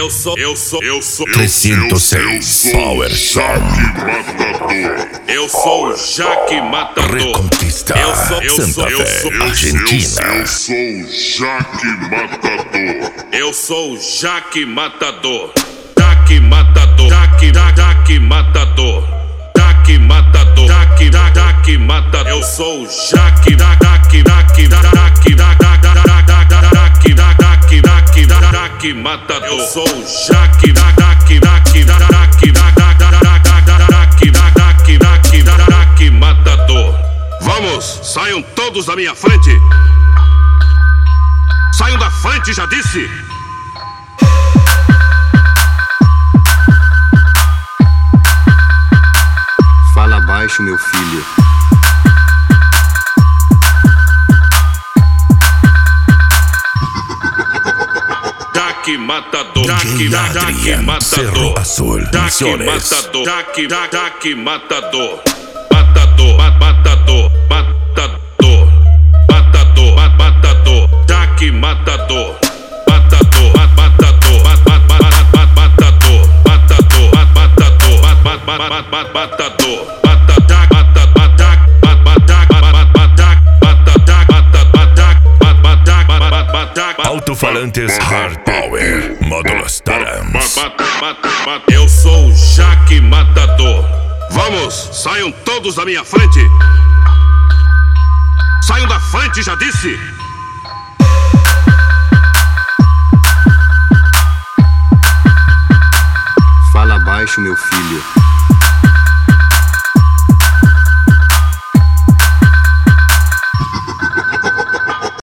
306 Power Som. Eu sou o Jaque Matador. Reconquista Santa Fé, Argentina. Eu sou o Jaque Matador. Eu sou o Jaque Matador. Jaque Matador. Jaque Matador. Jaque Matador. Jaque Matador. Eu sou o Jaque Matador. Eu sou o Jaque Matador. Vamos, saiam todos da minha frente. Saiam da frente, já disse. Fala baixo, meu filho. Jaque Matador, Jaque Matador, Jaque Matador, Jaque Matador, Matador, Jaque Matador, Alto-falantes Hard Power, módulos Tarams. Eu sou o Jaque Matador. Vamos, saiam todos da minha frente. Saiam da frente, já disse. Fala baixo, meu filho.